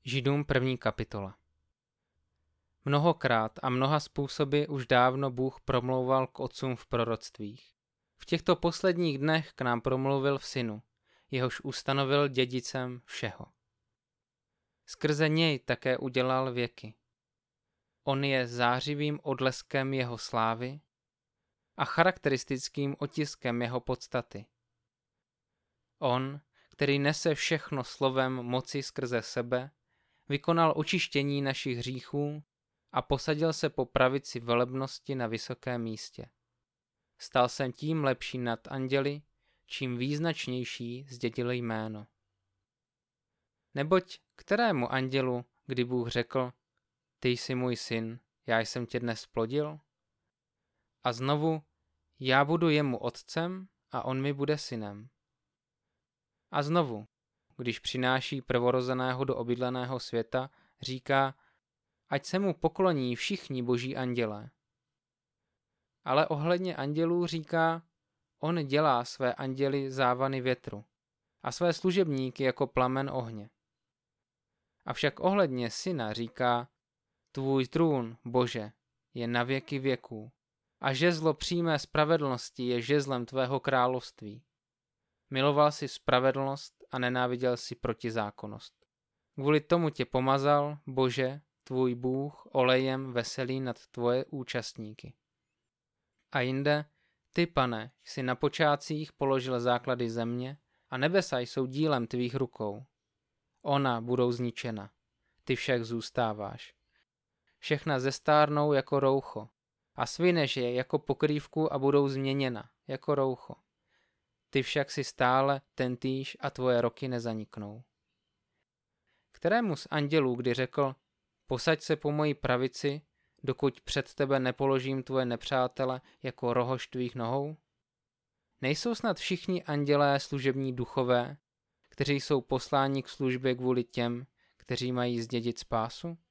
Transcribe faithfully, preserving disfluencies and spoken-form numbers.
Židům první kapitola. Mnohokrát a mnoha způsoby už dávno Bůh promlouval k otcům v proroctvích. V těchto posledních dnech k nám promluvil v Synu, jehož ustanovil dědicem všeho. Skrze něj také udělal věky. On je zářivým odleskem jeho slávy a charakteristickým otiskem jeho podstaty. On, který nese všechno slovem moci skrze sebe, vykonal očištění našich hříchů a posadil se po pravici velebnosti na vysokém místě. Stal se tím lepší nad anděli, čím význačnější zdědil jméno. Neboť kterému andělu, kdy Bůh řekl, ty jsi můj syn, já jsem tě dnes splodil? A znovu, já budu jemu otcem a on mi bude synem. A znovu, když přináší prvorozeného do obydleného světa, říká, ať se mu pokloní všichni boží andělé. Ale ohledně andělů říká, on dělá své anděly závany větru a své služebníky jako plamen ohně. Avšak ohledně syna říká, tvůj trůn, Bože, je na věky věků a žezlo přímé spravedlnosti je žezlem tvého království. Miloval jsi spravedlnost a nenáviděl si protizákonnost. Kvůli tomu tě pomazal, Bože, tvůj Bůh, olejem veselý nad tvoje účastníky. A jinde, ty, Pane, jsi na počátcích položil základy země a nebesa jsou dílem tvých rukou. Ona budou zničena, ty však zůstáváš. Všechna zestárnou jako roucho a svineš je jako pokrývku a budou změněna jako roucho. Ty však si stále tentýž a tvoje roky nezaniknou. Kterému z andělů, kdy řekl, posaď se po mojí pravici, dokud před tebe nepoložím tvoje nepřátele jako rohož tvých nohou? Nejsou snad všichni andělé služební duchové, kteří jsou posláni k službě kvůli těm, kteří mají zdědit spásu?